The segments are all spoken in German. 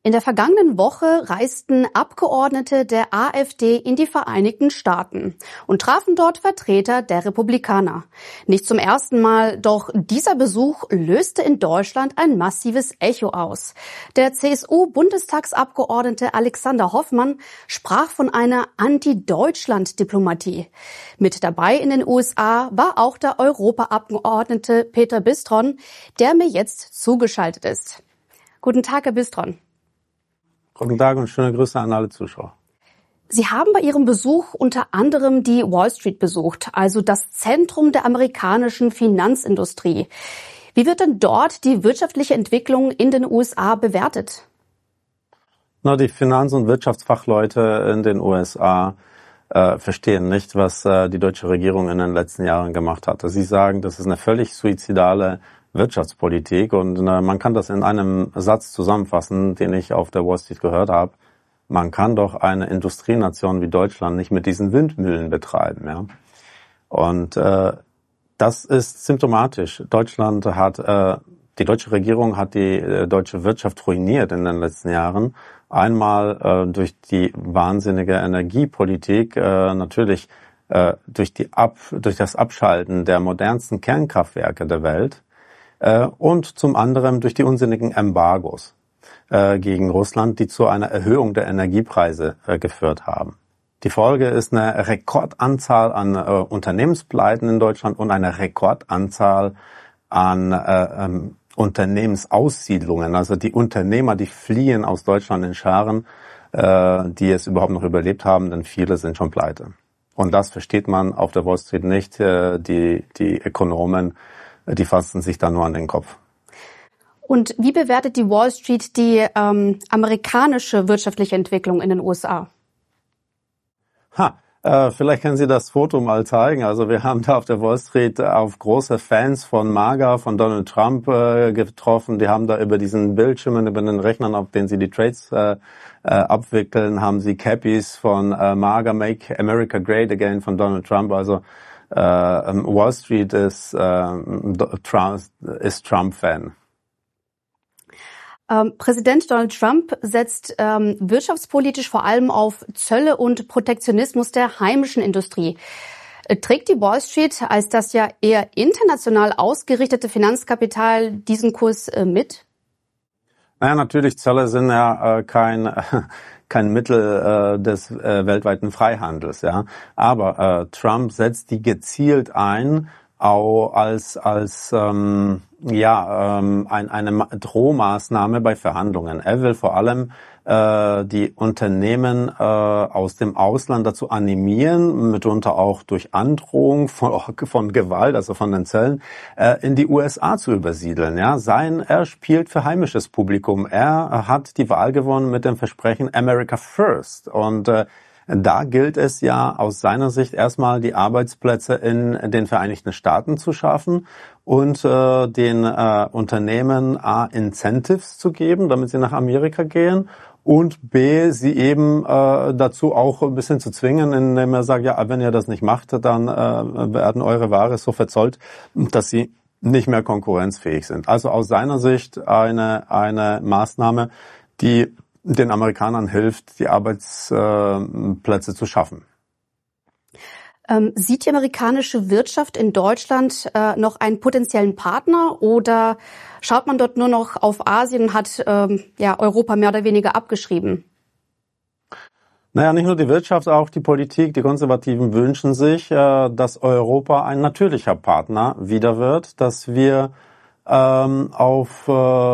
In der vergangenen Woche reisten Abgeordnete der AfD in die Vereinigten Staaten und trafen dort Vertreter der Republikaner. Nicht zum ersten Mal, doch dieser Besuch löste in Deutschland ein massives Echo aus. Der CSU-Bundestagsabgeordnete Alexander Hoffmann sprach von einer Anti-Deutschland-Diplomatie. Mit dabei in den USA war auch der Europaabgeordnete Peter Bistron, der mir jetzt zugeschaltet ist. Guten Tag, Herr Bistron. Guten Tag und schöne Grüße an alle Zuschauer. Sie haben bei Ihrem Besuch unter anderem die Wall Street besucht, also das Zentrum der amerikanischen Finanzindustrie. Wie wird denn dort die wirtschaftliche Entwicklung in den USA bewertet? Die Finanz- und Wirtschaftsfachleute in den USA verstehen nicht, was die deutsche Regierung in den letzten Jahren gemacht hat. Sie sagen, das ist eine völlig suizidale Wirtschaftspolitik und man kann das in einem Satz zusammenfassen, den ich auf der Wall Street gehört habe. Man kann doch eine Industrienation wie Deutschland nicht mit diesen Windmühlen betreiben, ja. Und das ist symptomatisch. Die deutsche Regierung hat die deutsche Wirtschaft ruiniert in den letzten Jahren. Einmal durch die wahnsinnige Energiepolitik, natürlich durch das Abschalten der modernsten Kernkraftwerke der Welt. Und zum anderen durch die unsinnigen Embargos gegen Russland, die zu einer Erhöhung der Energiepreise geführt haben. Die Folge ist eine Rekordanzahl an Unternehmenspleiten in Deutschland und eine Rekordanzahl an Unternehmensaussiedlungen. Also die Unternehmer, die fliehen aus Deutschland in Scharen, die es überhaupt noch überlebt haben, denn viele sind schon pleite. Und das versteht man auf der Wall Street nicht. Die Ökonomen, die fassen sich da nur an den Kopf. Und wie bewertet die Wall Street die amerikanische wirtschaftliche Entwicklung in den USA? Vielleicht können Sie das Foto mal zeigen. Also wir haben da auf der Wall Street auf große Fans von MAGA, von Donald Trump getroffen. Die haben da über diesen Bildschirmen, über den Rechnern, auf denen sie die Trades abwickeln, haben sie Cappies von MAGA, Make America Great Again von Donald Trump. Also Wall Street ist Trump-Fan. Präsident Donald Trump setzt wirtschaftspolitisch vor allem auf Zölle und Protektionismus der heimischen Industrie. Trägt die Wall Street als das ja eher international ausgerichtete Finanzkapital diesen Kurs mit? Naja, natürlich, Zölle sind ja kein Mittel des weltweiten Freihandels, ja. Aber Trump setzt die gezielt ein, auch als eine Drohmaßnahme bei Verhandlungen. Er will vor allem die Unternehmen aus dem Ausland dazu animieren, mitunter auch durch Androhung von Gewalt, also von den Zöllen, in die USA zu übersiedeln. Ja, er spielt für heimisches Publikum. Er hat die Wahl gewonnen mit dem Versprechen America First. Und da gilt es ja aus seiner Sicht erstmal, die Arbeitsplätze in den Vereinigten Staaten zu schaffen und den Unternehmen A, Incentives zu geben, damit sie nach Amerika gehen, und B, sie eben dazu auch ein bisschen zu zwingen, indem er sagt, ja, wenn ihr das nicht macht, dann werden eure Ware so verzollt, dass sie nicht mehr konkurrenzfähig sind. Also aus seiner Sicht eine Maßnahme, die den Amerikanern hilft, die Arbeitsplätze zu schaffen. Sieht die amerikanische Wirtschaft in Deutschland noch einen potenziellen Partner oder schaut man dort nur noch auf Asien und hat Europa mehr oder weniger abgeschrieben? Naja, nicht nur die Wirtschaft, auch die Politik. Die Konservativen wünschen sich, dass Europa ein natürlicher Partner wieder wird, dass wir dass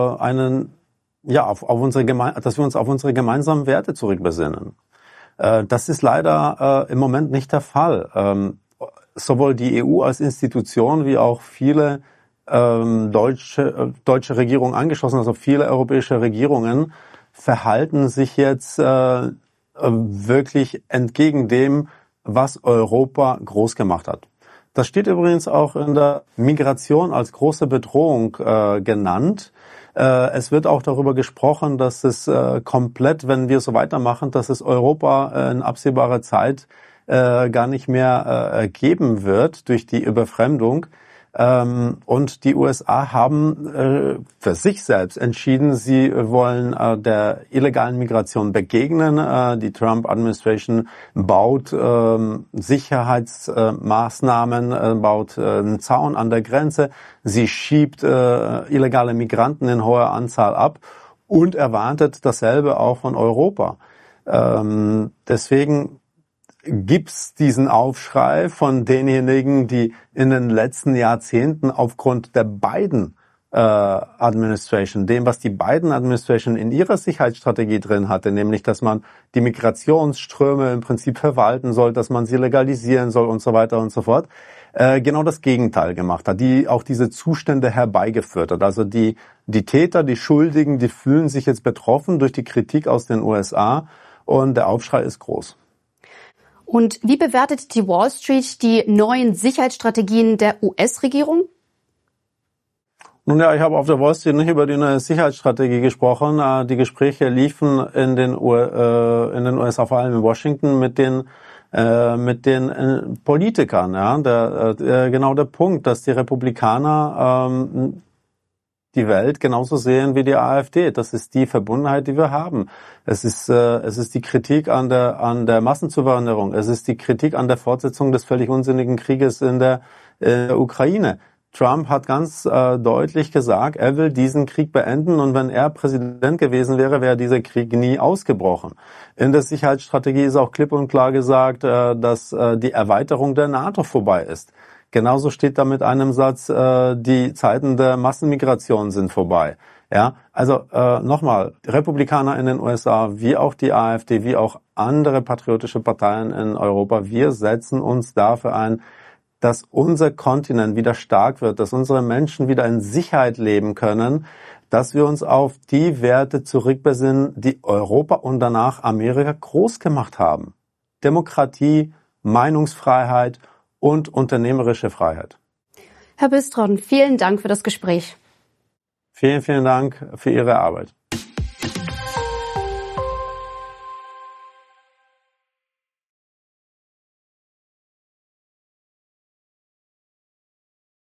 wir uns auf unsere gemeinsamen Werte zurückbesinnen. Das ist leider im Moment nicht der Fall. Sowohl die EU als Institution wie auch viele deutsche Regierungen angeschlossen, also viele europäische Regierungen, verhalten sich jetzt wirklich entgegen dem, was Europa groß gemacht hat. Das steht übrigens auch in der Migration als große Bedrohung genannt. Es wird auch darüber gesprochen, dass es komplett, wenn wir so weitermachen, dass es Europa in absehbarer Zeit gar nicht mehr geben wird durch die Überfremdung. Und die USA haben für sich selbst entschieden, sie wollen der illegalen Migration begegnen. Die Trump-Administration baut Sicherheitsmaßnahmen, baut einen Zaun an der Grenze. Sie schiebt illegale Migranten in hoher Anzahl ab und erwartet dasselbe auch von Europa. Deswegen gibt's diesen Aufschrei von denjenigen, die in den letzten Jahrzehnten aufgrund der Biden Administration, dem, was die Biden Administration in ihrer Sicherheitsstrategie drin hatte, nämlich, dass man die Migrationsströme im Prinzip verwalten soll, dass man sie legalisieren soll und so weiter und so fort, genau das Gegenteil gemacht hat, die auch diese Zustände herbeigeführt hat. Also die Täter, die Schuldigen, die fühlen sich jetzt betroffen durch die Kritik aus den USA und der Aufschrei ist groß. Und wie bewertet die Wall Street die neuen Sicherheitsstrategien der US-Regierung? Nun ja, ich habe auf der Wall Street nicht über die neue Sicherheitsstrategie gesprochen. Die Gespräche liefen in den USA, vor allem in Washington, mit den Politikern. Ja, genau der Punkt, dass die Republikaner die Welt genauso sehen wie die AfD. Das ist die Verbundenheit, die wir haben. Es ist die Kritik an der Massenzuwanderung. Es ist die Kritik an der Fortsetzung des völlig unsinnigen Krieges in der Ukraine. Trump hat ganz deutlich gesagt, er will diesen Krieg beenden und wenn er Präsident gewesen wäre, wäre dieser Krieg nie ausgebrochen. In der Sicherheitsstrategie ist auch klipp und klar gesagt, dass die Erweiterung der NATO vorbei ist. Genauso steht da mit einem Satz, die Zeiten der Massenmigration sind vorbei. Ja, also nochmal, Republikaner in den USA, wie auch die AfD, wie auch andere patriotische Parteien in Europa, wir setzen uns dafür ein, dass unser Kontinent wieder stark wird, dass unsere Menschen wieder in Sicherheit leben können, dass wir uns auf die Werte zurückbesinnen, die Europa und danach Amerika groß gemacht haben. Demokratie, Meinungsfreiheit und unternehmerische Freiheit. Herr Bistron, vielen Dank für das Gespräch. Vielen, vielen Dank für Ihre Arbeit.